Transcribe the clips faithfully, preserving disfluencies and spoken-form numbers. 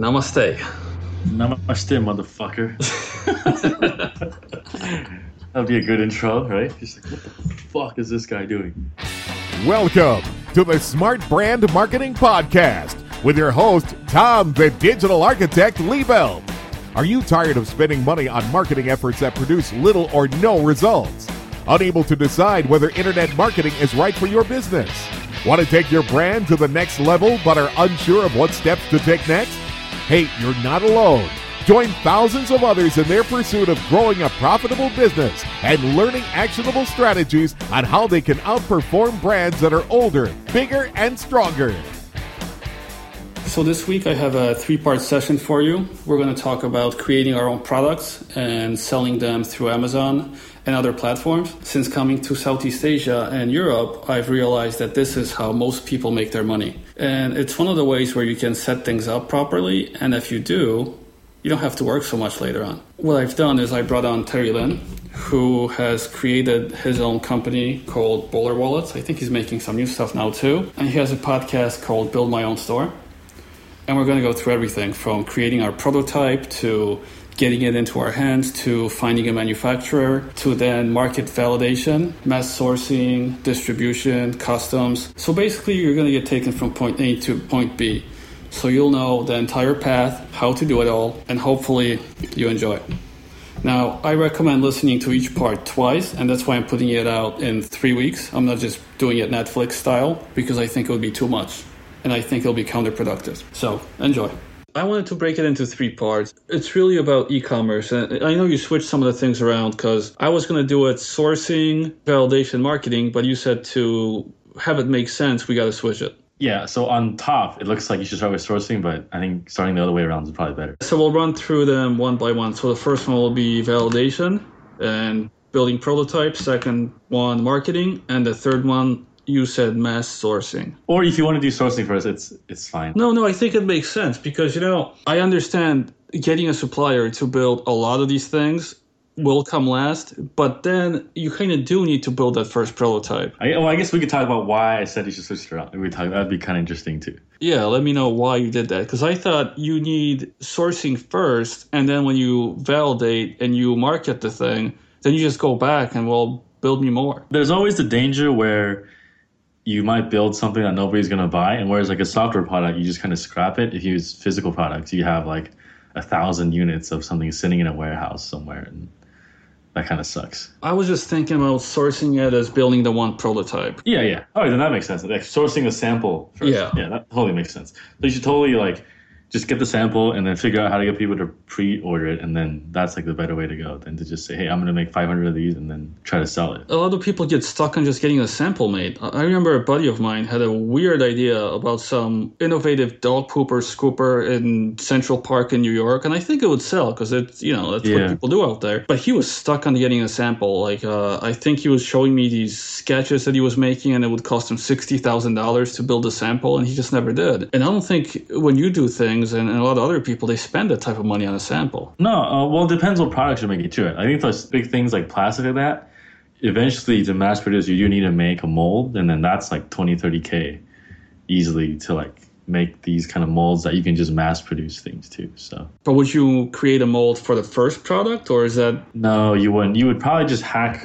Namaste. Namaste, motherfucker. That'd be a good intro, right? Just like, what the fuck is this guy doing? Welcome to the Smart Brand Marketing Podcast with your host, Tom, the Digital Architect Liebelt. Are you tired of spending money on marketing efforts that produce little or no results? Unable to decide whether internet marketing is right for your business? Want to take your brand to the next level but are unsure of what steps to take next? Hey, you're not alone. Join thousands of others in their pursuit of growing a profitable business and learning actionable strategies on how they can outperform brands that are older, bigger, and stronger. So this week I have a three-part session for you. We're going to talk about creating our own products and selling them through Amazon and other platforms. Since coming to Southeast Asia and Europe, I've realized that this is how most people make their money. And it's one of the ways where you can set things up properly, and if you do, you don't have to work so much later on. What I've done is I brought on Terry Lin, who has created his own company called Bowler Wallets. I think he's making some new stuff now too. And he has a podcast called Build My Own Store. And we're going to go through everything from creating our prototype to getting it into our hands to finding a manufacturer to then market validation, mass sourcing, distribution, customs. So basically you're going to get taken from point A to point B. So you'll know the entire path, how to do it all, and hopefully you enjoy it. Now, I recommend listening to each part twice, and that's why I'm putting it out in three weeks. I'm not just doing it Netflix style, because I think it would be too much, and I think it'll be counterproductive. So, enjoy. I wanted to break it into three parts. It's really about e-commerce, and I know you switched some of the things around, because I was going to do it sourcing, validation, marketing, but you said to have it make sense, we got to switch it. Yeah, so on top, it looks like you should start with sourcing, but I think starting the other way around is probably better. So we'll run through them one by one. So the first one will be validation and building prototypes. Second one, marketing. And the third one, you said mass sourcing. Or if you want to do sourcing first, it's it's fine. No, no, I think it makes sense because, you know, I understand getting a supplier to build a lot of these things will come last, but then you kind of do need to build that first prototype. I, well, I guess we could talk about why I said you should switch it around. We talk, that'd be kind of interesting too. Yeah, let me know why you did that, because I thought you need sourcing first, and then when you validate and you market the thing, then you just go back and, well, build me more. There's always the danger where you might build something that nobody's going to buy, and whereas like a software product, you just kind of scrap it. If you use physical products, you have like a thousand units of something sitting in a warehouse somewhere, and that kind of sucks. I was just thinking about sourcing it as building the one prototype. Yeah, yeah. Oh, then that makes sense. Like sourcing a sample first. Yeah. Yeah, that totally makes sense. So you should totally like just get the sample and then figure out how to get people to pre-order it. And then that's like the better way to go than to just say, hey, I'm going to make five hundred of these and then try to sell it. A lot of people get stuck on just getting a sample made. I remember a buddy of mine had a weird idea about some innovative dog pooper scooper in Central Park in New York. And I think it would sell because it's, you know, that's yeah. what people do out there. But he was stuck on getting a sample. Like, uh, I think he was showing me these sketches that he was making and it would cost him sixty thousand dollars to build a sample. And he just never did. And I don't think when you do things and, and a lot of other people, they spend that type of money on a sample. No, uh, well, it depends what products you're making to it. I think those big things like plastic like that, eventually to mass produce, you do need to make a mold, and then that's like twenty, thirty K easily to like make these kind of molds that you can just mass produce things to. So, but would you create a mold for the first product, or is that? No, you wouldn't. You would probably just hack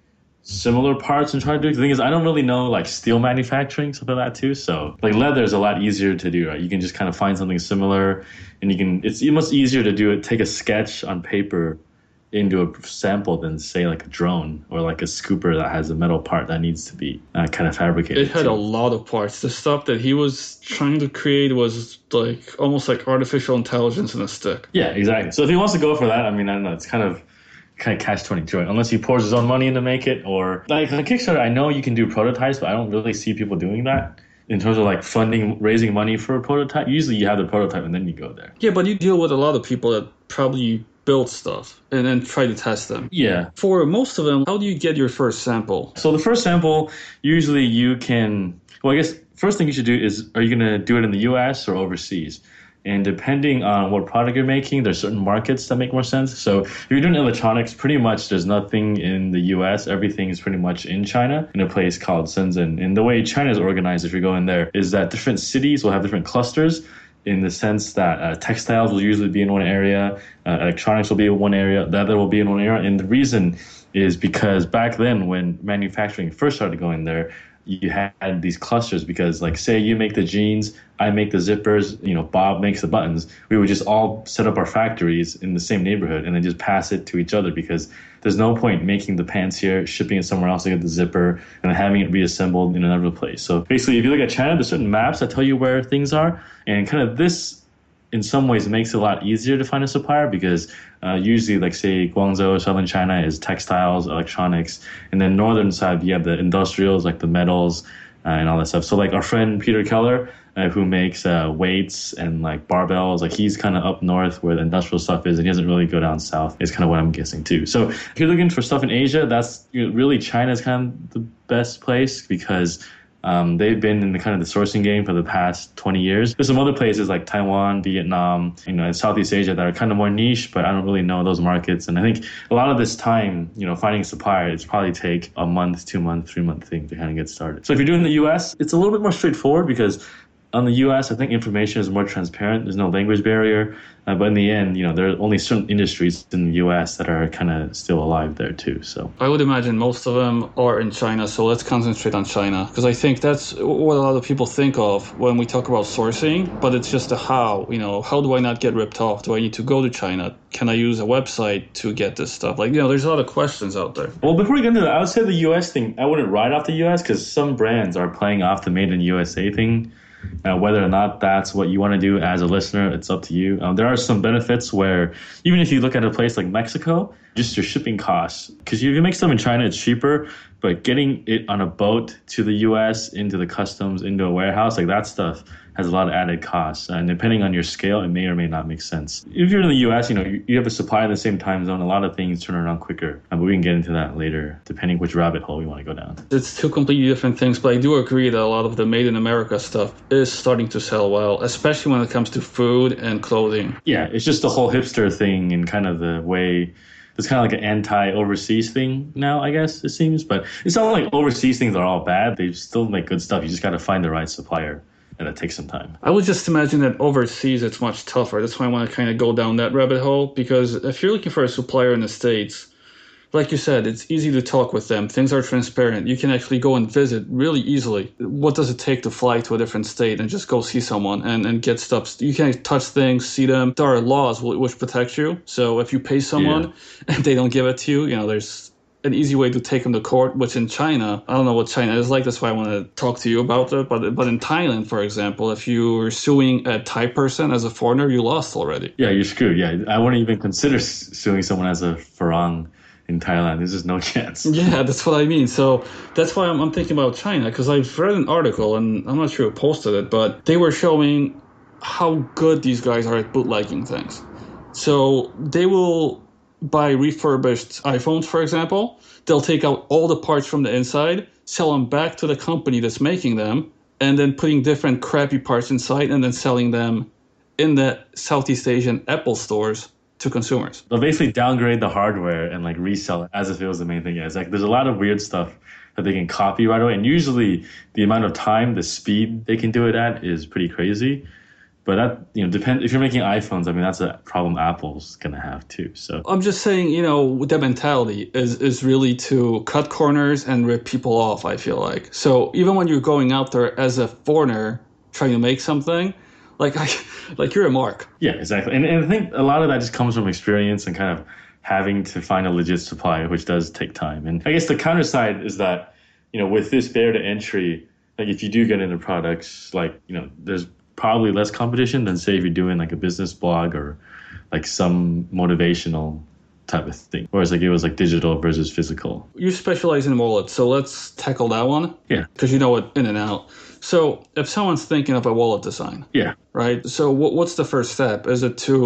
similar parts and try to do it. The thing is, I don't really know like steel manufacturing, stuff like that too. So like leather is a lot easier to do, right? You can just kind of find something similar and you can, it's much easier to do it, take a sketch on paper into a sample than say like a drone or like a scooper that has a metal part that needs to be uh, kind of fabricated. It had too. a lot of parts. The stuff that he was trying to create was like almost like artificial intelligence in a stick. Yeah, exactly. So if he wants to go for that, I mean, I don't know, it's kind of kind of catch twenty-two, unless he pours his own money in to make it, or like on Kickstarter, I know you can do prototypes, but I don't really see people doing that in terms of like funding, raising money for a prototype. Usually you have the prototype and then you go there. Yeah, but you deal with a lot of people that probably build stuff and then try to test them. Yeah. For most of them, how do you get your first sample? So the first sample, usually you can, well, I guess first thing you should do is, are you going to do it in the U S or overseas? And depending on what product you're making, there's certain markets that make more sense. So if you're doing electronics, pretty much there's nothing in the U S. Everything is pretty much in China, in a place called Shenzhen. And the way China is organized, if you're going there, is that different cities will have different clusters. in the sense that uh, textiles will usually be in one area, uh, electronics will be in one area, the other will be in one area. And the reason is because back then when manufacturing first started going there, you had these clusters because, like, say you make the jeans, I make the zippers, you know, Bob makes the buttons. We would just all set up our factories in the same neighborhood and then just pass it to each other because there's no point making the pants here, shipping it somewhere else to get the zipper, and then having it reassembled in another place. So basically, if you look at China, there's certain maps that tell you where things are, and kind of this, in some ways, makes it a lot easier to find a supplier because uh, usually, like, say, Guangzhou, southern China is textiles, electronics, and then northern side, you have the industrials, like the metals uh, and all that stuff. So, like, our friend Peter Keller, uh, who makes uh, weights and, like, barbells, like, he's kind of up north where the industrial stuff is, and he doesn't really go down south, is kind of what I'm guessing, too. So if you're looking for stuff in Asia, that's, you know, really China's kind of the best place because Um, they've been in the kind of the sourcing game for the past twenty years. There's some other places like Taiwan, Vietnam, you know, and Southeast Asia that are kind of more niche, but I don't really know those markets. And I think a lot of this time, you know, finding a supplier, it's probably take a month, two month, three month thing to kind of get started. So if you're doing the U S, it's a little bit more straightforward because on the U S, I think information is more transparent. There's no language barrier. Uh, but in the end, you know, there are only certain industries in the U S that are kind of still alive there too. So I would imagine most of them are in China. So let's concentrate on China because I think that's what a lot of people think of when we talk about sourcing. But it's just a how, you know, how do I not get ripped off? Do I need to go to China? Can I use a website to get this stuff? Like, you know, there's a lot of questions out there. Well, before we get into that, I would say the U S thing, I wouldn't write off the U S because some brands are playing off the made in U S A thing. Uh, whether or not that's what you want to do as a listener, it's up to you. Um, there are some benefits where even if you look at a place like Mexico, just your shipping costs, because if you make stuff in China, it's cheaper, but getting it on a boat to the U S, into the customs, into a warehouse, like that stuff has a lot of added costs. And depending on your scale, it may or may not make sense. If you're in the U S, you know, you, you have a supply in the same time zone, a lot of things turn around quicker. Um, but we can get into that later, depending which rabbit hole we want to go down. It's two completely different things, but I do agree that a lot of the made in America stuff is starting to sell well, especially when it comes to food and clothing. Yeah, it's just the whole hipster thing and kind of the way it's kind of like an anti-overseas thing now, I guess, it seems. But it's not like overseas things are all bad. They still make good stuff. You just got to find the right supplier, and it takes some time. I would just imagine that overseas it's much tougher. That's why I want to kind of go down that rabbit hole, because if you're looking for a supplier in the States, like you said, it's easy to talk with them. Things are transparent. You can actually go and visit really easily. What does it take to fly to a different state and just go see someone and, and get stuff? You can touch things, see them. There are laws which protect you. So if you pay someone yeah. and they don't give it to you, you know, there's an easy way to take them to court, which in China, I don't know what China is like. That's why I want to talk to you about it. But but in Thailand, for example, if you were suing a Thai person as a foreigner, you lost already. Yeah, you're screwed. Yeah, I wouldn't even consider suing someone as a Farang in Thailand. There's just no chance. Yeah, that's what I mean. So that's why I'm, I'm thinking about China, because I've read an article, and I'm not sure who posted it, but they were showing how good these guys are at bootlegging things. So they will buy refurbished iPhones, for example. They'll take out all the parts from the inside, sell them back to the company that's making them, and then putting different crappy parts inside and then selling them in the Southeast Asian Apple stores to consumers. They'll basically downgrade the hardware and like resell it as if it was the main thing. Yeah, it's like there's a lot of weird stuff that they can copy right away. And usually the amount of time, the speed they can do it at is pretty crazy. But that, you know, depend if you're making iPhones, I mean, that's a problem Apple's going to have too. So I'm just saying, you know, the mentality is, is really to cut corners and rip people off, I feel like. So even when you're going out there as a foreigner trying to make something, like I, like you're a mark. Yeah, exactly. And, and I think a lot of that just comes from experience and kind of having to find a legit supplier, which does take time. And I guess the counter side is that, you know, with this barrier to entry, like if you do get into products, like, you know, there's probably less competition than say if you're doing like a business blog or like some motivational type of thing. Whereas like it was like digital versus physical. You specialize in wallets, so let's tackle that one. Yeah. Because you know it in and out. So if someone's thinking of a wallet design, yeah, right? So what, what's the first step? Is it to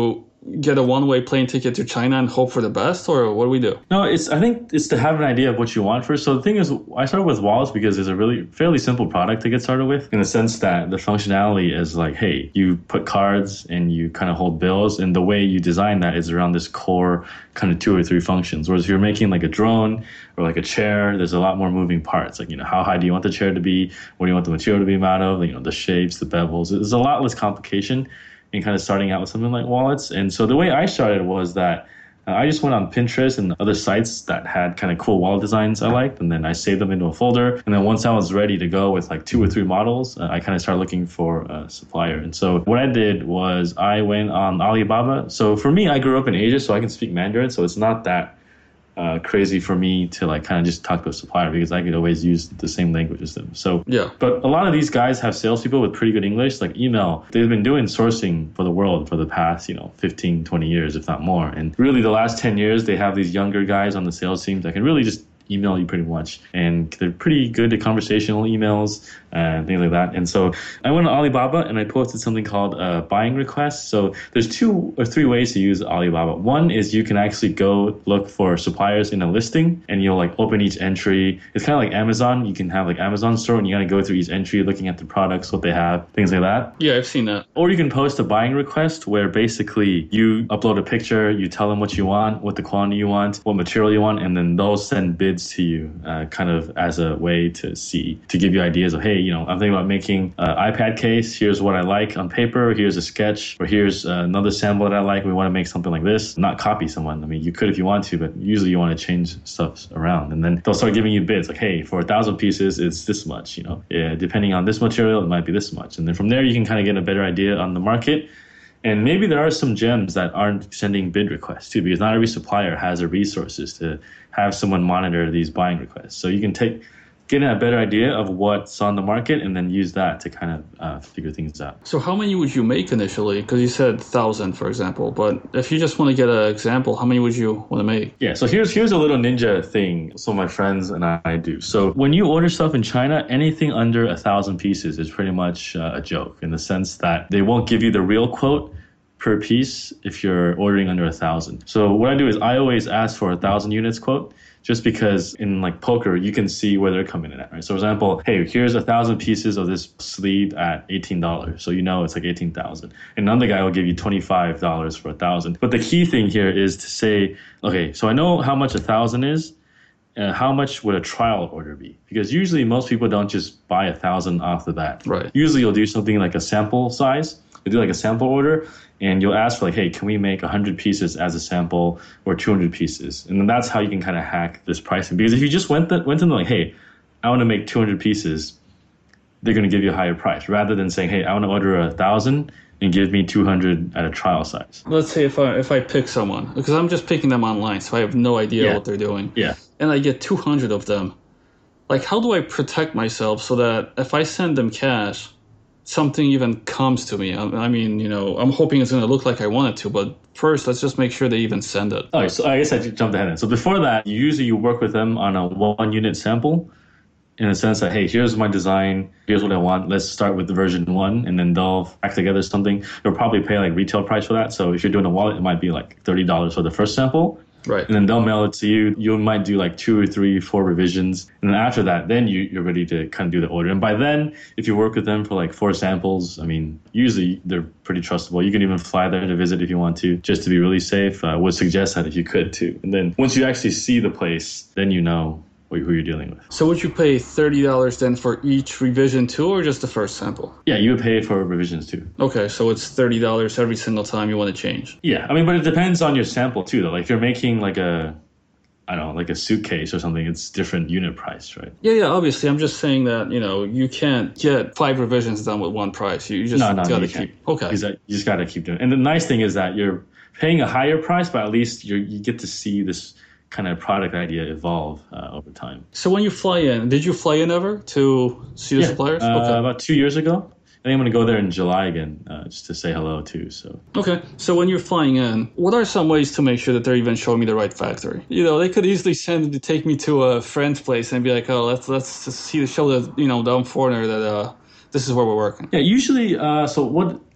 get a one-way plane ticket to China and hope for the best, or what do we do? No, it's I think it's to have an idea of what you want first. So the thing is, I started with wallets because it's a really fairly simple product to get started with, in the sense that the functionality is like, hey, you put cards and you kind of hold bills, and the way you design that is around this core kind of two or three functions. Whereas if you're making like a drone or like a chair, there's a lot more moving parts. Like, you know, how high do you want the chair to be? What do you want the material to be made of? You know, the shapes, the bevels. There's a lot less complication in kind of starting out with something like wallets. And so the way I started was that uh, I just went on Pinterest and other sites that had kind of cool wallet designs I liked, and then I saved them into a folder. And then once I was ready to go with like two or three models, uh, I kind of started looking for a supplier. And so what I did was I went on Alibaba. So for me, I grew up in Asia, so I can speak Mandarin. So it's not that Uh, crazy for me to like kind of just talk to a supplier, because I could always use the same language as them. So yeah, but a lot of these guys have salespeople with pretty good English, like email. They've been doing sourcing for the world for the past, you know, fifteen, twenty years, if not more. And really the last ten years, they have these younger guys on the sales teams that can really just email you pretty much. And they're pretty good at conversational emails and things like that. And so I went to Alibaba and I posted something called a buying request. So there's two or three ways to use Alibaba. One is you can actually go look for suppliers in a listing, and you'll like open each entry. It's kind of like Amazon. You can have like Amazon store, and you got to go through each entry, looking at the products, what they have, things like that. Yeah, I've seen that. Or you can post a buying request where basically you upload a picture, you tell them what you want, what the quantity you want, what material you want, and then they'll send bids to you uh, kind of as a way to see, to give you ideas of, hey, you know, I'm thinking about making an iPad case. Here's what I like on paper. Here's a sketch, or here's uh, another sample that I like. We want to make something like this, not copy someone. I mean, you could if you want to, but usually you want to change stuff around. And then they'll start giving you bids like, hey, for a thousand pieces, it's this much, you know, yeah, depending on this material, it might be this much. And then from there, you can kind of get a better idea on the market. And maybe there are some gems that aren't sending bid requests too, because not every supplier has the resources to have someone monitor these buying requests. So you can take, get a better idea of what's on the market and then use that to kind of uh, figure things out. So how many would you make initially? Because you said one thousand, for example. But if you just want to get an example, how many would you want to make? Yeah, so here's here's a little ninja thing some of my friends and I do. So when you order stuff in China, anything under one thousand pieces is pretty much uh, a joke, in the sense that they won't give you the real quote per piece if you're ordering under one thousand. So what I do is I always ask for a one thousand units quote, just because in like poker, you can see where they're coming in at, right? So for example, hey, here's a thousand pieces of this sleeve at eighteen dollars. So you know it's like eighteen thousand. And another guy will give you twenty-five dollars for a thousand. But the key thing here is to say, okay, so I know how much a thousand is. Uh, how much would a trial order be? Because usually most people don't just buy a thousand off the bat. Right. Usually you'll do something like a sample size. You do like a sample order, and you'll ask for like, hey, can we make one hundred pieces as a sample, or two hundred pieces? And then that's how you can kind of hack this pricing. Because if you just went to, went to them like, hey, I want to make two hundred pieces, they're going to give you a higher price, rather than saying, hey, I want to order a thousand and give me two hundred at a trial size. Let's say if I if I pick someone, because I'm just picking them online, so I have no idea yeah. what they're doing. Yeah. And I get two hundred of them. Like, how do I protect myself so that if I send them cash, something even comes to me? I, I mean, you know, I'm hoping it's going to look like I want it to, but first, let's just make sure they even send it. All right, so I guess I jumped ahead. So before that, usually you work with them on a one unit sample, in the sense that, hey, here's my design, here's what I want, let's start with the version one, and then they'll hack together something. They'll probably pay like retail price for that. So if you're doing a wallet, it might be like thirty dollars for the first sample. Right. And then they'll mail it to you. You might do like two or three, four revisions. And then after that, then you, you're ready to kind of do the order. And by then, if you work with them for like four samples, I mean, usually they're pretty trustable. You can even fly there to visit if you want to, just to be really safe. I would suggest that if you could too. And then once you actually see the place, then you know who you're dealing with. So would you pay thirty dollars then for each revision too, or just the first sample? Yeah, you would pay for revisions too. Okay, so it's thirty dollars every single time you want to change. Yeah, I mean, but it depends on your sample too, though. Like if you're making like a, I don't know, like a suitcase or something, it's different unit price, right? Yeah, yeah, obviously. I'm just saying that, you know, you can't get five revisions done with one price. You, you just no, no, got to you keep... can't. Okay. Exactly. You just got to keep doing it. And the nice thing is that you're paying a higher price, but at least you you get to see this kind of product idea evolve uh, over time. So when you fly in, did you fly in ever to see the yeah, suppliers? Uh, okay. About two years ago. I think I'm going to go there in July again, uh, just to say hello too. So okay. So when you're flying in, what are some ways to make sure that they're even showing me the right factory? You know, they could easily send to take me to a friend's place and be like, oh, let's let's just see the show that, you know, dumb foreigner that uh, this is where we're working. Yeah, usually. Uh, so what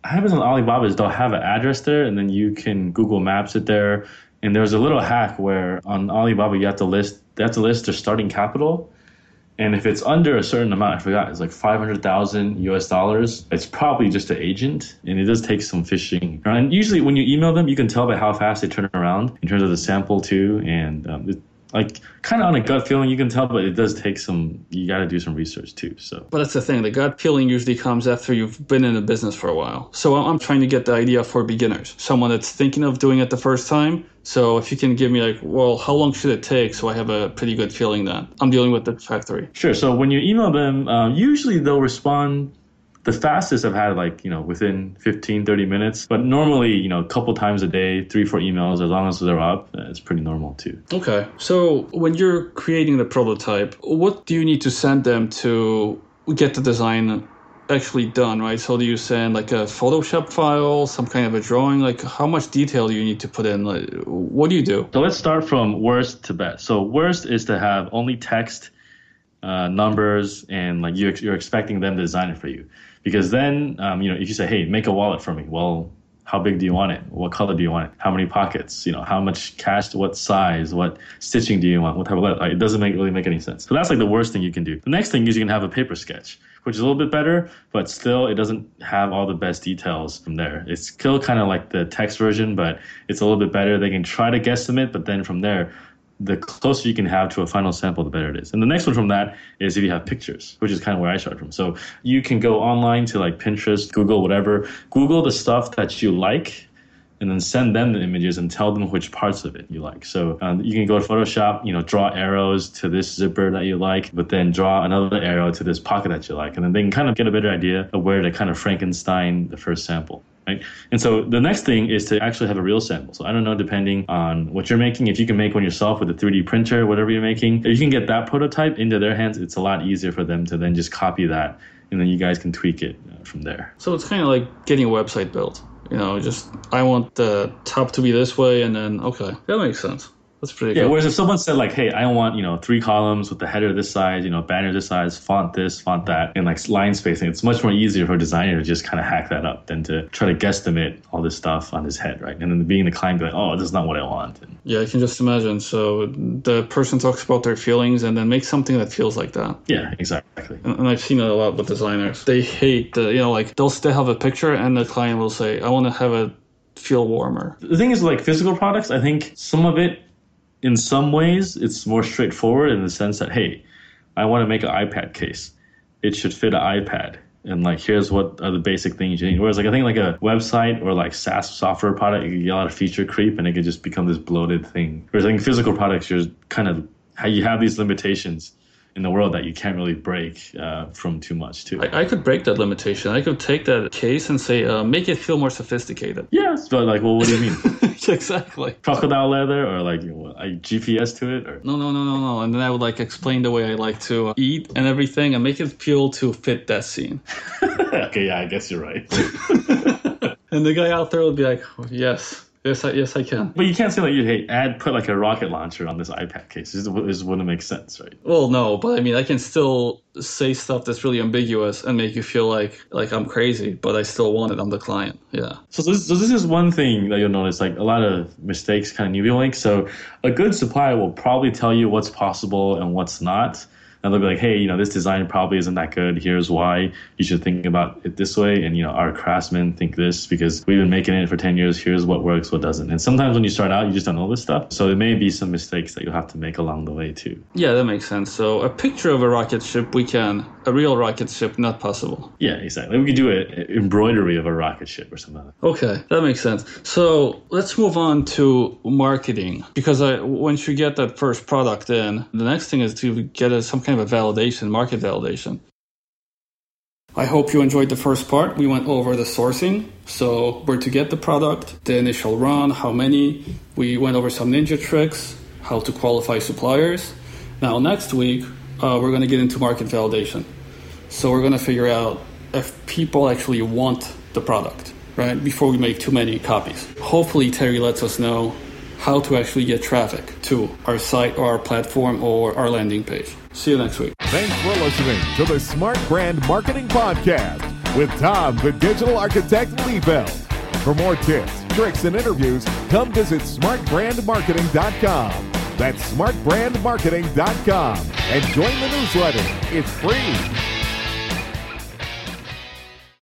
happens on Alibaba is they'll have an address there, and then you can Google Maps it there. And there's a little hack where on Alibaba you have to list they have to list their starting capital. And if it's under a certain amount, I forgot, it's like five hundred thousand U S dollars, it's probably just an agent, and it does take some fishing. And usually when you email them, you can tell by how fast they turn around in terms of the sample too. And um, it, like kind of on a gut feeling, you can tell, but it does take some, you got to do some research too. So, but that's the thing. The gut feeling usually comes after you've been in the business for a while. So I'm trying to get the idea for beginners, someone that's thinking of doing it the first time. So if you can give me like, well, how long should it take? So I have a pretty good feeling that I'm dealing with the factory. Sure. So when you email them, uh, usually they'll respond. The fastest I've had like, you know, within fifteen, thirty minutes. But normally, you know, a couple times a day, three, four emails, as long as they're up, it's pretty normal too. Okay. So when you're creating the prototype, what do you need to send them to get the design actually done, right? So do you send like a Photoshop file, some kind of a drawing? Like how much detail do you need to put in? Like, what do you do? So let's start from worst to best. So worst is to have only text, uh, numbers, and like you ex- you're expecting them to design it for you. Because then, um, you know, if you say, hey, make a wallet for me, well, how big do you want it? What color do you want it? How many pockets? You know, how much cash, what size, what stitching do you want? What type of letter? Like, it doesn't make really make any sense. So that's like the worst thing you can do. The next thing is you can have a paper sketch, which is a little bit better, but still it doesn't have all the best details from there. It's still kind of like the text version, but it's a little bit better. They can try to guesstimate, but then from there, the closer you can have to a final sample, the better it is. And the next one from that is if you have pictures, which is kind of where I started from. So you can go online to like Pinterest, Google, whatever. Google the stuff that you like, and then send them the images and tell them which parts of it you like. So um, you can go to Photoshop, you know, draw arrows to this zipper that you like, but then draw another arrow to this pocket that you like. And then they can kind of get a better idea of where to kind of Frankenstein the first sample. Right? And so the next thing is to actually have a real sample. So I don't know, depending on what you're making, if you can make one yourself with a three D printer, whatever you're making, if you can get that prototype into their hands, it's a lot easier for them to then just copy that, and then you guys can tweak it uh, from there. So it's kind of like getting a website built. You know, just I want the top to be this way, and then, okay, that makes sense. That's pretty yeah, good. Whereas if someone said like, hey, I want, you know, three columns with the header this size, you know, banner this size, font this, font that, and like line spacing, it's much more easier for a designer to just kind of hack that up than to try to guesstimate all this stuff on his head, right? And then being the client be like, oh, this is not what I want. And yeah, I can just imagine. So the person talks about their feelings and then makes something that feels like that. Yeah, exactly. And, and I've seen it a lot with designers. They hate the, you know, like they'll still have a picture and the client will say, I want to have it feel warmer. The thing is, like physical products, I think some of it, in some ways, it's more straightforward in the sense that, hey, I want to make an iPad case. It should fit an iPad. And like, here's what are the basic things you need. Whereas like, I think like a website or like SaaS software product, you can get a lot of feature creep and it could just become this bloated thing. Whereas I think physical products, you're kind of, how you have these limitations in the world that you can't really break uh, from too much too. I, I could break that limitation. I could take that case and say, uh, make it feel more sophisticated. Yes, but like, well, what do you mean? Exactly. Crocodile leather or like, you know, a G P S to it? Or? No, no, no, no, no. And then I would like explain the way I like to eat and everything and make it feel to fit that scene. Okay, yeah, I guess you're right. And the guy out there would be like, oh, yes. Yes, I, yes, I can. But you can't say like, you hey, add put like a rocket launcher on this iPad case. This, this wouldn't make sense, right? Well, no, but I mean, I can still say stuff that's really ambiguous and make you feel like like I'm crazy, but I still want it. I'm the client. Yeah. So this, so this is one thing that you'll notice, like a lot of mistakes kind of newbie link. So a good supplier will probably tell you what's possible and what's not. And they'll be like, hey, you know, this design probably isn't that good. Here's why you should think about it this way. And, you know, our craftsmen think this because we've been making it for ten years. Here's what works, what doesn't. And sometimes when you start out, you just don't know this stuff. So there may be some mistakes that you'll have to make along the way, too. Yeah, that makes sense. So a picture of a rocket ship, we can. A real rocket ship, not possible. Yeah, exactly. We could do an embroidery of a rocket ship or something like that. Okay, that makes sense. So let's move on to marketing. Because I, once you get that first product in, the next thing is to get a, some kind of a validation, market validation. I hope you enjoyed the first part. We went over the sourcing, so where to get the product, the initial run, how many. We went over some ninja tricks, how to qualify suppliers. Now next week, uh, we're going to get into market validation. So we're going to figure out if people actually want the product, right, before we make too many copies. Hopefully Terry lets us know how to actually get traffic to our site or our platform or our landing page. See you next week. Thanks for listening to the Smart Brand Marketing Podcast. with Tom, the digital architect Liebelt. For more tips, tricks, and interviews, come visit smart brand marketing dot com. That's smart brand marketing dot com. And join the newsletter. It's free.